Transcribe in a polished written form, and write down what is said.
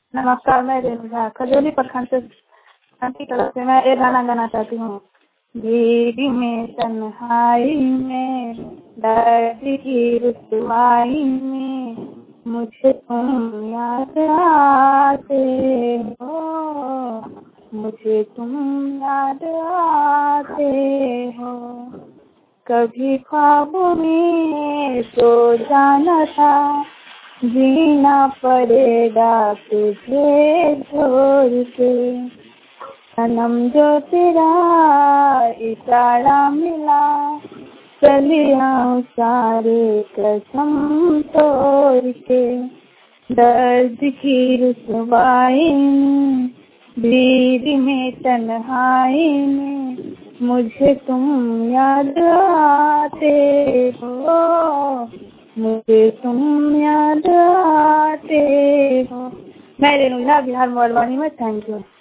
नमस्कार, मैं रेणु झा खजोली प्रखंड से की तरफ से मैं एक गाना गाना चाहती हूँ। भीड़ में तन्हाई में, दर्द की रुसवाई में, मुझे तुम याद आते हो, मुझे तुम याद आते हो। कभी ख्वाबों में तो जाना था, जीना पड़ेगा तुझे छोड़ के। सनम जो तेरा इशारा मिला, चली आऊं सारे कसम तोड़ के। दर्द की रुसवाई में, भीड़ में तन्हाई में, मुझे तुम याद आते हो, मुझे तुम याद आते हो। मैं रेणु झा, बिहार मधुबनी में। Thank you.